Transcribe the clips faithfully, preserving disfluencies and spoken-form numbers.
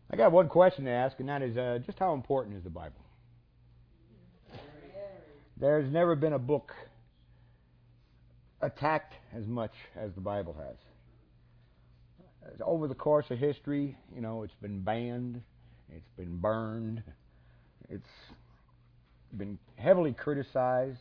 I got one question to ask, and that is uh, just how important is the Bible? There's never been a book attacked as much as the Bible has. Over the course of history, you know, it's been banned, it's been burned, it's been heavily criticized,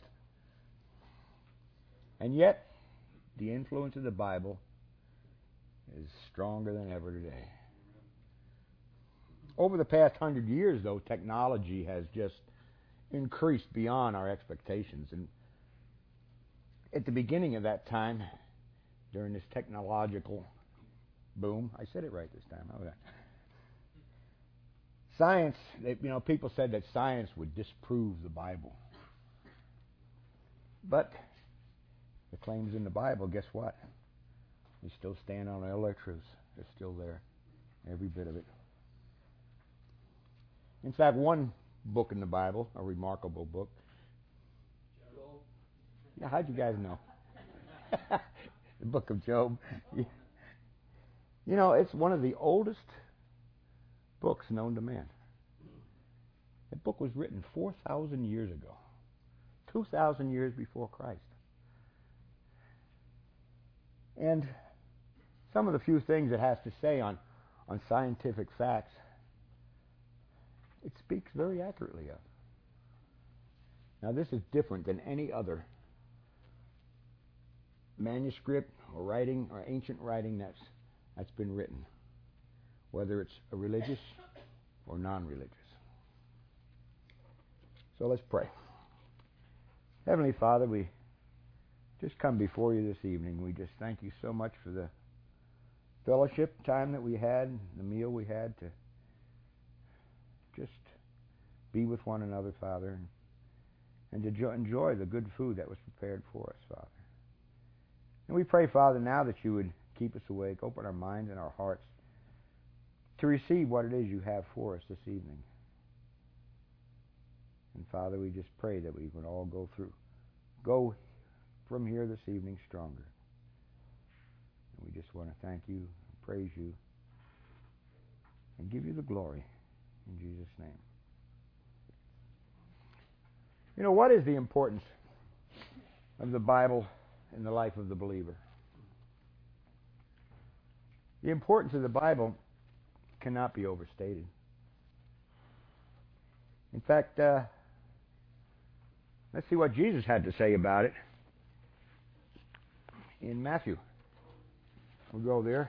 and yet the influence of the Bible is stronger than ever today. Over the past hundred years, though, technology has just increased beyond our expectations. And at the beginning of that time, during this technological boom, I said it right this time, how about that? Science, they, you know, people said that science would disprove the Bible. But the claims in the Bible, guess what? They still stand on their truths. They're still there, every bit of it. In fact, one book in the Bible, a remarkable book. Job. Yeah, how'd you guys know? The book of Job. You know, it's one of the oldest books known to man. That book was written four thousand years ago, two thousand years before Christ. And some of the few things it has to say on, on scientific facts, it speaks very accurately of. Now, this is different than any other manuscript or writing or ancient writing that's that's been written, whether it's a religious or non-religious. So let's pray. Heavenly Father, we just come before you this evening. We just thank you so much for the fellowship time that we had, the meal we had to just be with one another, Father, and to jo- enjoy the good food that was prepared for us, Father. And we pray, Father, now that you would keep us awake, open our minds and our hearts to receive what it is you have for us this evening. And Father, we just pray that we would all go through, go from here this evening stronger. And we just want to thank you, praise you, and give you the glory in Jesus' name. You know, what is the importance of the Bible in the life of the believer? The importance of the Bible cannot be overstated. In fact, uh, let's see what Jesus had to say about it in Matthew. We'll go there.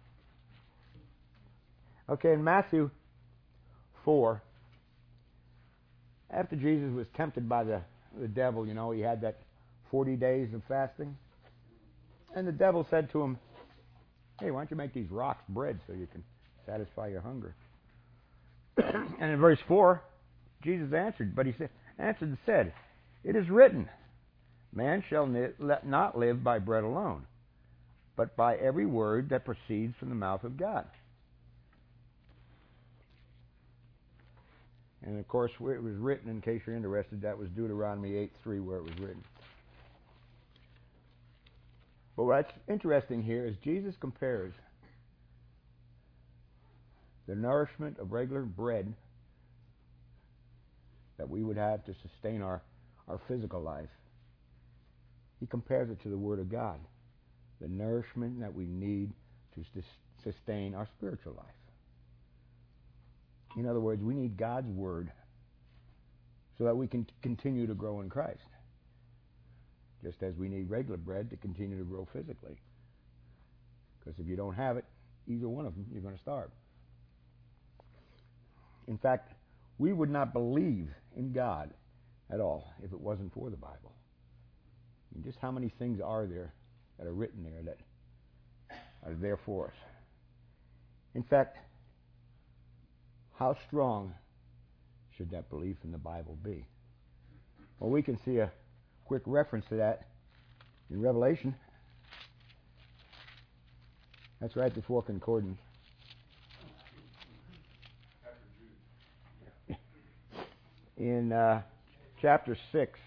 Okay, in Matthew four, after Jesus was tempted by the, the devil, you know, he had that forty days of fasting. And the devil said to him, hey, why don't you make these rocks bread so you can satisfy your hunger? And in verse four, Jesus answered, but he said, answered and said, it is written, man shall not live by bread alone, but by every word that proceeds from the mouth of God. And of course, where it was written, in case you're interested, that was Deuteronomy eight three, where it was written. But what's interesting here is Jesus compares the nourishment of regular bread that we would have to sustain our, our physical life. He compares it to the Word of God, the nourishment that we need to sustain our spiritual life. In other words, we need God's Word so that we can continue to grow in Christ, just as we need regular bread to continue to grow physically. Because if you don't have it, either one of them, you're going to starve. In fact, we would not believe in God at all if it wasn't for the Bible. I mean, just how many things are there that are written there that are there for us? In fact, how strong should that belief in the Bible be? Well, we can see a quick reference to that in Revelation. That's right before concordance. In uh, chapter six,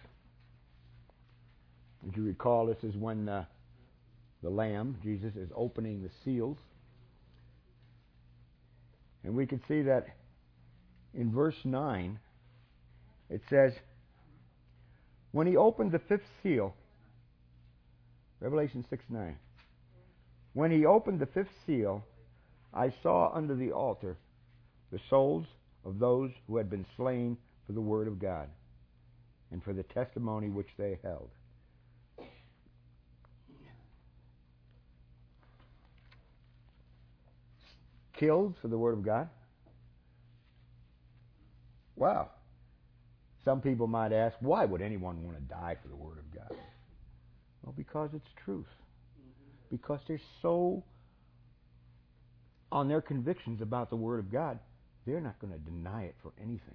as you recall, this is when uh, the Lamb, Jesus, is opening the seals. And we can see that in verse nine, it says, when he opened the fifth seal, Revelation six nine, when he opened the fifth seal, I saw under the altar the souls of those who had been slain for the word of God and for the testimony which they held. Killed for the word of God? Wow. Some people might ask, why would anyone want to die for the word of God? Well, because it's truth. Because they're so on their convictions about the word of God, they're not going to deny it for anything.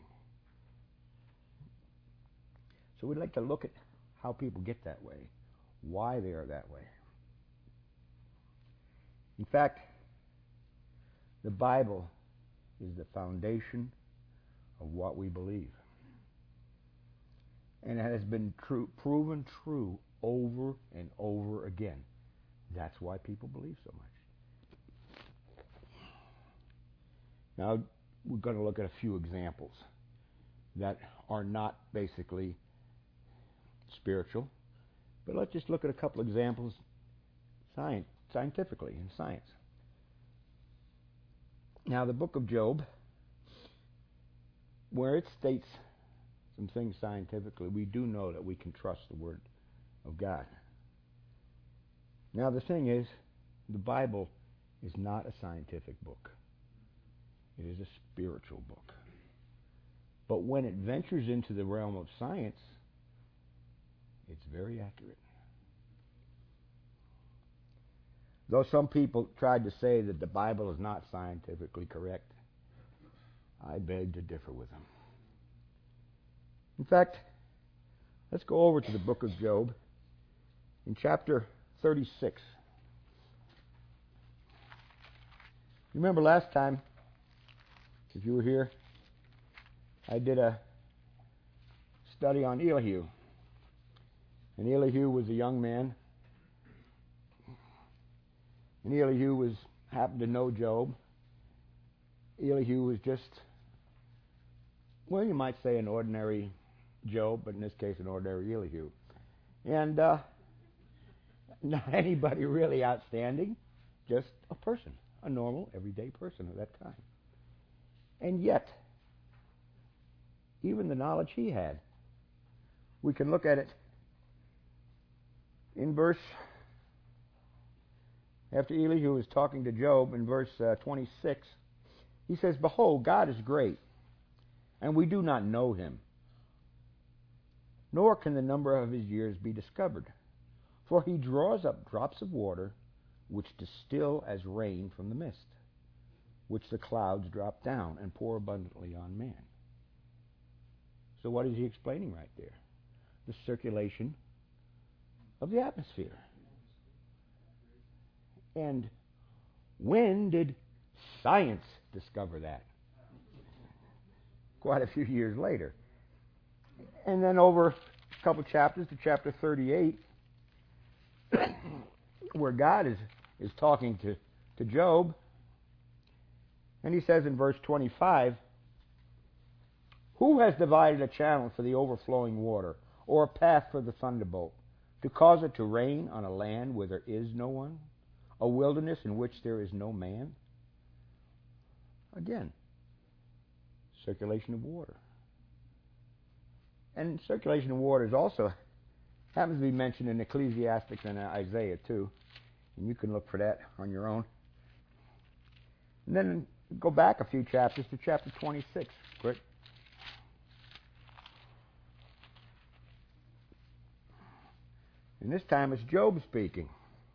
So we'd like to look at how people get that way, why they are that way. In fact, the Bible is the foundation of what we believe. And it has been true, proven true over and over again. That's why people believe so much. Now, we're going to look at a few examples that are not basically spiritual, but let's just look at a couple examples science, scientifically in science. Now, the book of Job, where it states some things scientifically, we do know that we can trust the word of God. Now, the thing is, the Bible is not a scientific book. It is a spiritual book. But when it ventures into the realm of science, it's very accurate. Though some people tried to say that the Bible is not scientifically correct, I beg to differ with them. In fact, let's go over to the book of Job in chapter thirty-six. Remember last time, if you were here, I did a study on Elihu. And Elihu was a young man. And Elihu was happened to know Job. Elihu was just, well, you might say an ordinary Job, but in this case an ordinary Elihu. And uh, not anybody really outstanding, just a person, a normal, everyday person of that time. And yet, even the knowledge he had, we can look at it in verse, after Elihu is talking to Job in verse uh, twenty-six, he says, behold, God is great, and we do not know him, nor can the number of his years be discovered. For he draws up drops of water, which distill as rain from the mist, which the clouds drop down and pour abundantly on man. So what is he explaining right there? The circulation of the atmosphere. And when did science discover that? Quite a few years later. And then over a couple chapters to chapter thirty-eight, where God is, is talking to, to Job, and he says in verse twenty-five, who has divided a channel for the overflowing water, or a path for the thunderbolt, to cause it to rain on a land where there is no one, a wilderness in which there is no man? Again, circulation of water. And circulation of water is also happens to be mentioned in Ecclesiastes and Isaiah too. And you can look for that on your own. And then go back a few chapters to chapter twenty-six. Quick. And this time it's Job speaking.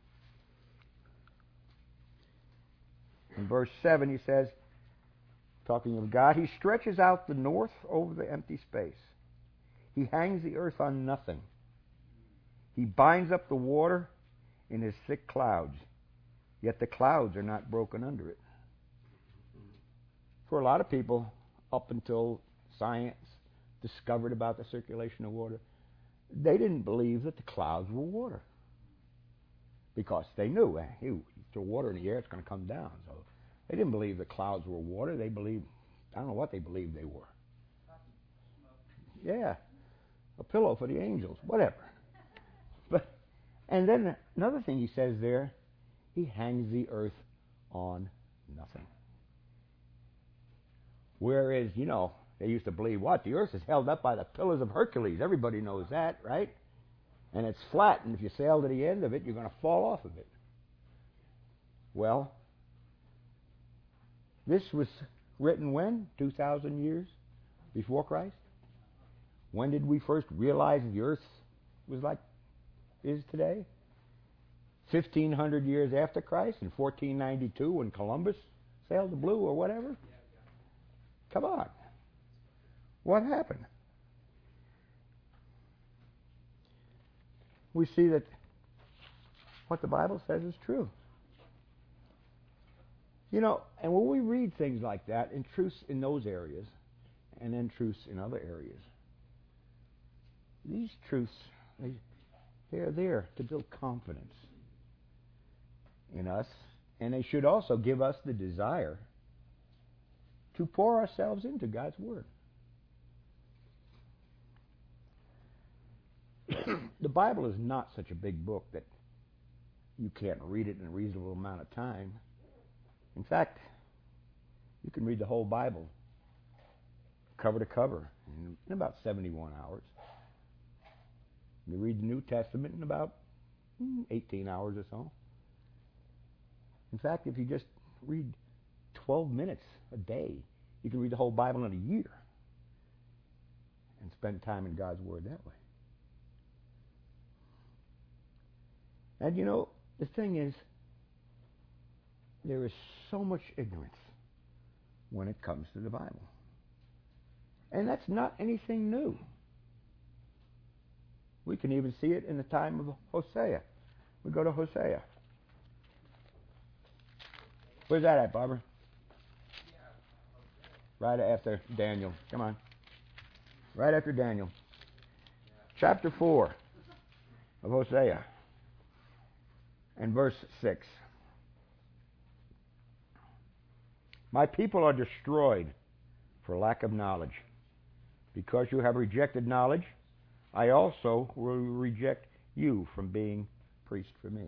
In verse seven he says, talking of God, he stretches out the north over the empty space. He hangs the earth on nothing. He binds up the water in his thick clouds, yet the clouds are not broken under it. For a lot of people, up until science discovered about the circulation of water, they didn't believe that the clouds were water. Because they knew, eh, you throw water in the air, it's going to come down. So They didn't believe the clouds were water. They believed, I don't know what they believed they were. Yeah, a pillow for the angels, whatever. But and then another thing he says there, he hangs the earth on nothing. Whereas, you know, they used to believe what? The earth is held up by the pillars of Hercules. Everybody knows that, right? And it's flat, and if you sail to the end of it, you're going to fall off of it. Well, this was written when? two thousand years before Christ? When did we first realize the earth was like it is today? fifteen hundred years after Christ, in fourteen ninety-two, when Columbus sailed the blue or whatever? Come on. What happened? We see that what the Bible says is true. You know, and when we read things like that, in truths in those areas, and then truths in other areas, these truths, they, they are there to build confidence in us, and they should also give us the desire to pour ourselves into God's Word. The Bible is not such a big book that you can't read it in a reasonable amount of time. In fact, you can read the whole Bible cover to cover in, in about seventy-one hours. You read the New Testament in about eighteen hours or so. In fact, if you just read twelve minutes a day, you can read the whole Bible in a year and spend time in God's Word that way. And you know, the thing is, there is so much ignorance when it comes to the Bible. And that's not anything new. We can even see it in the time of Hosea. We go to Hosea. Where's that at, Barbara? Right after Daniel. Come on. Right after Daniel. Chapter four of Hosea. And verse six. My people are destroyed for lack of knowledge. Because you have rejected knowledge, I also will reject you from being priest for me.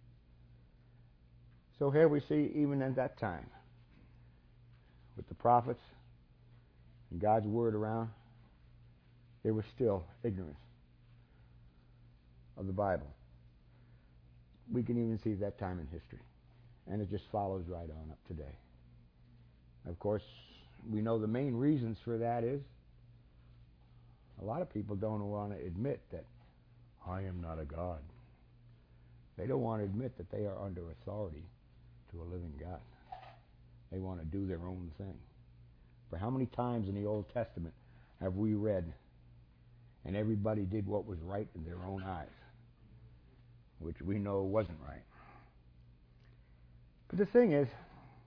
So here we see, even at that time, with the prophets and God's Word around, there was still ignorance of the Bible. We can even see that time in history. And it just follows right on up today. Of course, we know the main reasons for that is a lot of people don't want to admit that I am not a God. They don't want to admit that they are under authority to a living God. They want to do their own thing. For how many times in the Old Testament have we read, and everybody did what was right in their own eyes, which we know wasn't right. But the thing is,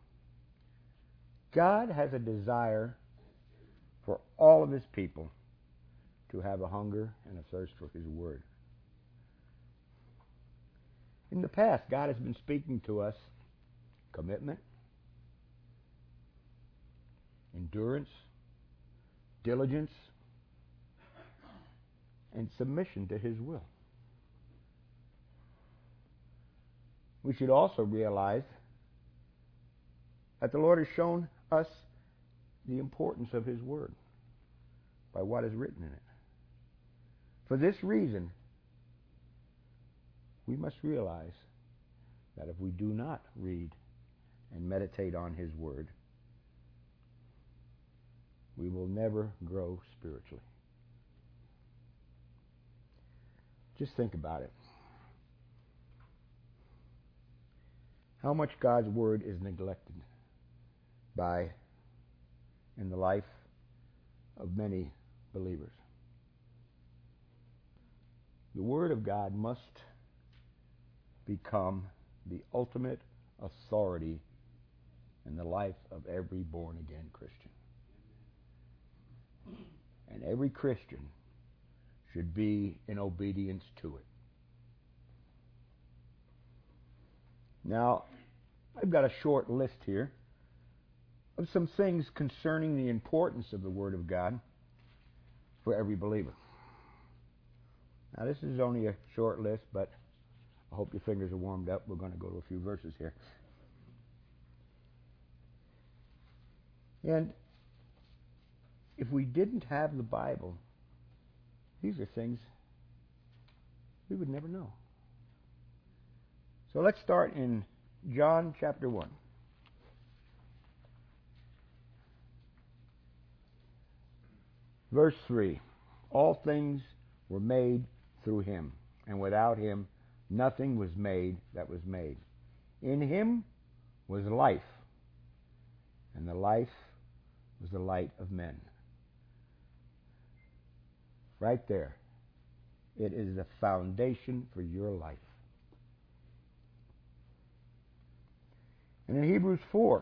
God has a desire for all of His people to have a hunger and a thirst for His Word. In the past, God has been speaking to us commitment, endurance, diligence, and submission to His will. We should also realize that the Lord has shown us the importance of His Word by what is written in it. For this reason, we must realize that if we do not read and meditate on His Word, we will never grow spiritually. Just think about it. How much God's Word is neglected by in the life of many believers. The Word of God must become the ultimate authority in the life of every born-again Christian. And every Christian should be in obedience to it. Now, I've got a short list here of some things concerning the importance of the Word of God for every believer. Now, this is only a short list, but I hope your fingers are warmed up. We're going to go to a few verses here. And if we didn't have the Bible, these are things we would never know. So let's start in John chapter one. Verse three. All things were made through him, and without him nothing was made that was made. In him was life, and the life was the light of men. Right there. It is the foundation for your life. And in Hebrews four,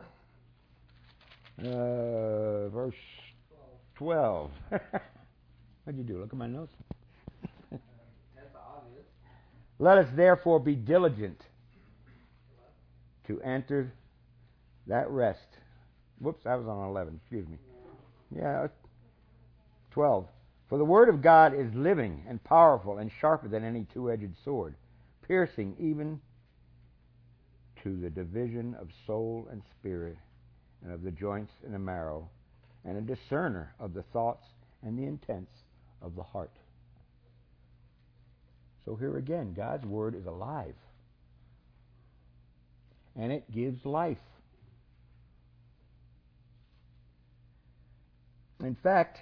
uh, verse twelve. What'd you do? Look at my notes. That's obvious. Let us therefore be diligent to enter that rest. Whoops, I was on eleven. Excuse me. Yeah, twelve. For the word of God is living and powerful and sharper than any two-edged sword, piercing even to the division of soul and spirit, and of the joints and the marrow, and a discerner of the thoughts and the intents of the heart. So here again, God's word is alive, and it gives life. In fact,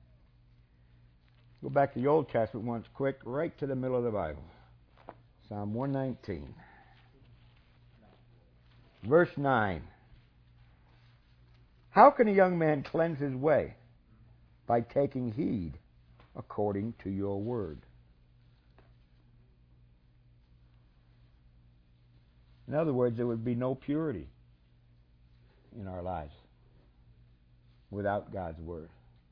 go back to the Old Testament once quick, right to the middle of the Bible. Psalm one nineteen. Verse nine. How can a young man cleanse his way? By taking heed according to your word. In other words, there would be no purity in our lives without God's word.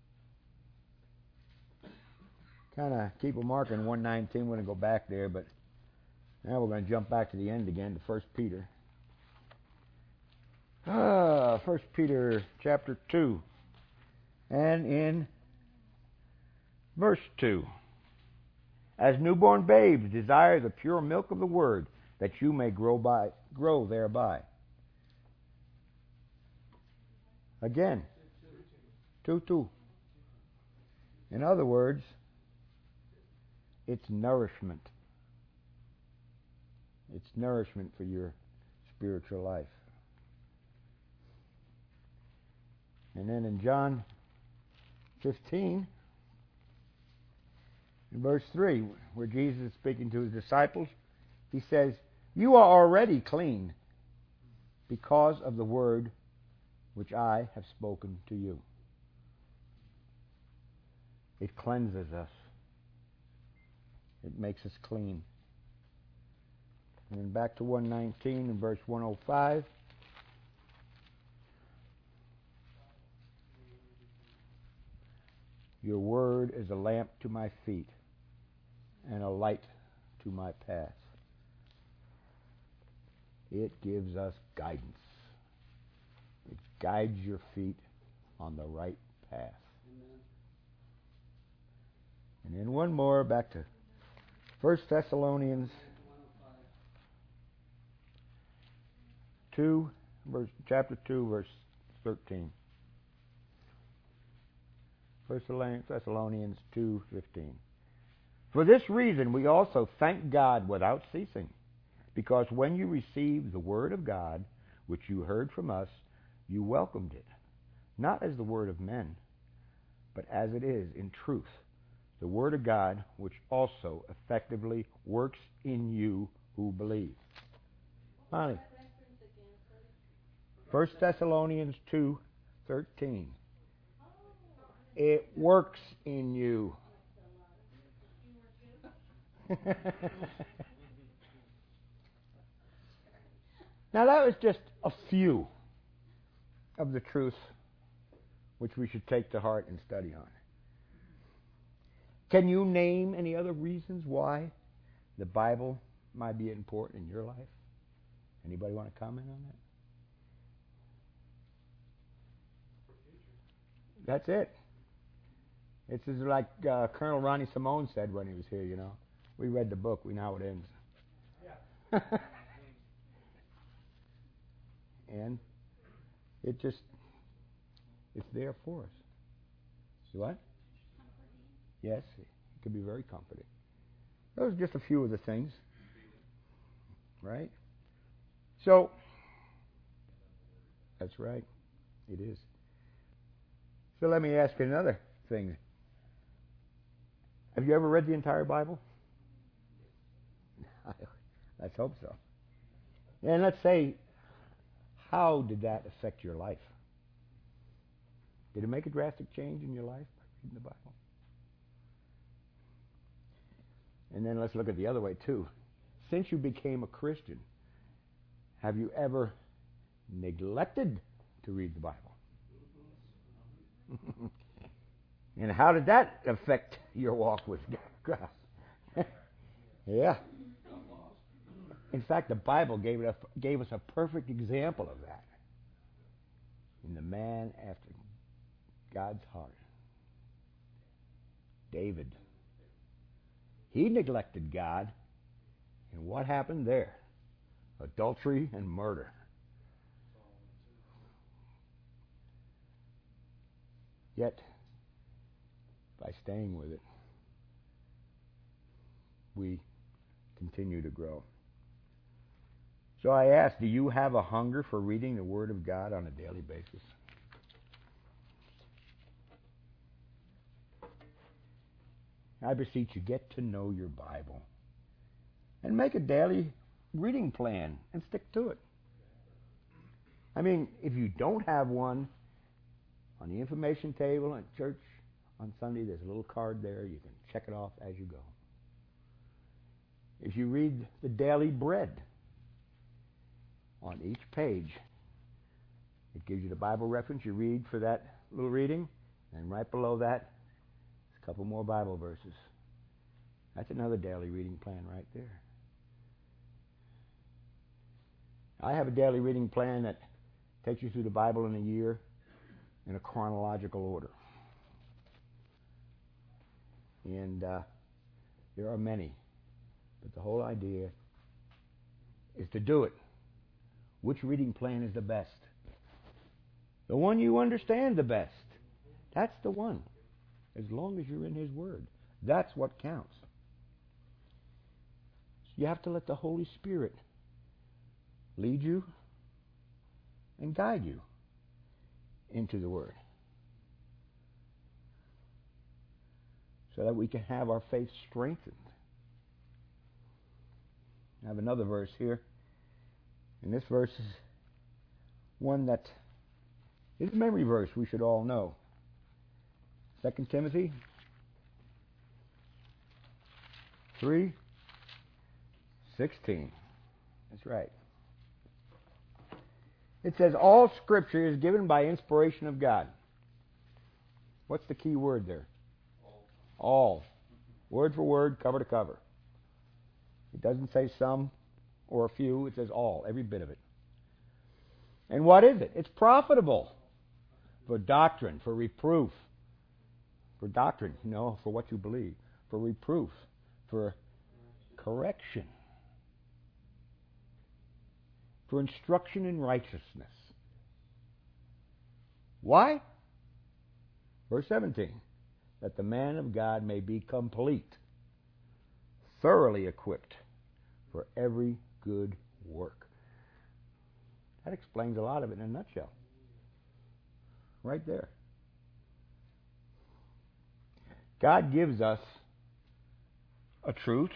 Kind of keep a mark in one nineteen. We're going to go back there, but now we're going to jump back to the end again to First Peter. Ah, First Peter chapter two, and in verse two. As newborn babes, desire the pure milk of the word, that you may grow by grow thereby. Again, two two. In other words, it's nourishment. It's nourishment for your spiritual life. And then in John fifteen, in verse three, where Jesus is speaking to his disciples, he says, you are already clean because of the word which I have spoken to you. It cleanses us. It makes us clean. And then back to one nineteen and verse one oh five. Your word is a lamp to my feet and a light to my path. It gives us guidance. It guides your feet on the right path. Amen. And then one more, back to First Thessalonians two, verse, chapter two, verse thirteen. First Thessalonians two fifteen. For this reason we also thank God without ceasing, because when you received the word of God, which you heard from us, you welcomed it, not as the word of men, but as it is in truth, the word of God, which also effectively works in you who believe. Honey. First Thessalonians two thirteen. It works in you. Now that was just a few of the truths which we should take to heart and study on. Can you name any other reasons why the Bible might be important in your life? Anybody want to comment on that? That's it. It's just like uh, Colonel Ronnie Simone said when he was here, you know. We read the book. We know how it ends. Yeah. And it just, it's there for us. What? Yes, it can be very comforting. Those are just a few of the things. Right? So, that's right. It is. So let me ask you another thing. Have you ever read the entire Bible? Let's hope so. And let's say, how did that affect your life? Did it make a drastic change in your life by reading the Bible? And then let's look at the other way too. Since you became a Christian, have you ever neglected to read the Bible? And how did that affect your walk with God? Yeah. In fact, the Bible gave, it a, gave us a perfect example of that. In the man after God's heart, David. He neglected God, and what happened there? Adultery and murder. Yet, by staying with it, we continue to grow. So I ask, do you have a hunger for reading the Word of God on a daily basis? I beseech you, get to know your Bible and make a daily reading plan and stick to it. I mean, if you don't have one, on the information table at church on Sunday, there's a little card there. You can check it off as you go. If you read the daily bread, on each page, it gives you the Bible reference. You read for that little reading, and right below that, a couple more Bible verses. That's another daily reading plan right there. I have a daily reading plan that takes you through the Bible in a year in a chronological order. And uh, there are many. But the whole idea is to do it. Which reading plan is the best? The one you understand the best. That's the one. As long as you're in His Word. That's what counts. You have to let the Holy Spirit lead you and guide you into the Word. So that we can have our faith strengthened. I have another verse here. And this verse is one that is a memory verse we should all know. Second Timothy three sixteen. That's right. It says, all Scripture is given by inspiration of God. What's the key word there? All. All. Word for word, cover to cover. It doesn't say some or a few. It says all, every bit of it. And what is it? It's profitable for doctrine, for reproof. For doctrine, you know, for what you believe. For reproof. For correction. For instruction in righteousness. Why? Verse seventeen. That the man of God may be complete, thoroughly equipped for every good work. That explains a lot of it in a nutshell. Right there. God gives us a truth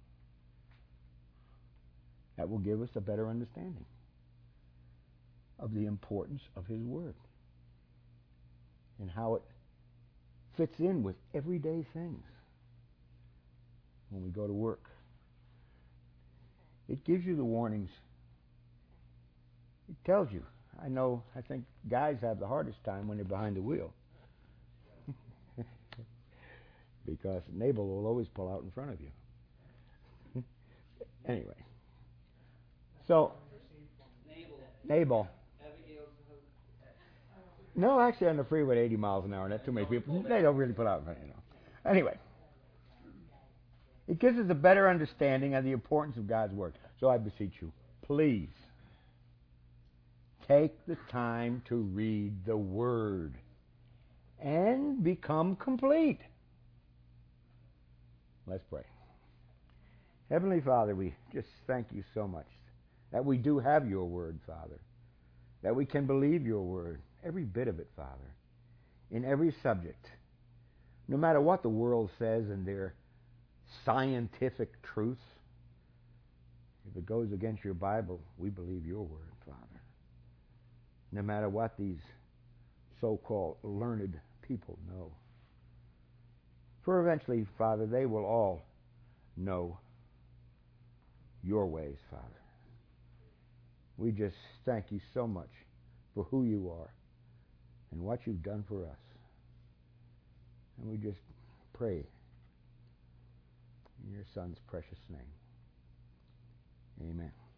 that will give us a better understanding of the importance of His Word and how it fits in with everyday things when we go to work. It gives you the warnings. It tells you. I know, I think guys have the hardest time when they're behind the wheel. Because Nabal will always pull out in front of you. Anyway. So, Nabal. Nabal. No, actually on the freeway at eighty miles an hour, not too many people. They don't really put out, you know. Anyway, it gives us a better understanding of the importance of God's Word. So I beseech you, please, take the time to read the Word and become complete. Let's pray. Heavenly Father, we just thank you so much that we do have your Word, Father, that we can believe your Word, every bit of it, Father, in every subject. No matter what the world says and their scientific truths, if it goes against your Bible, we believe your Word, Father. No matter what these so-called learned people know. For eventually, Father, they will all know your ways, Father. We just thank you so much for who you are and what you've done for us. And we just pray in your Son's precious name. Amen.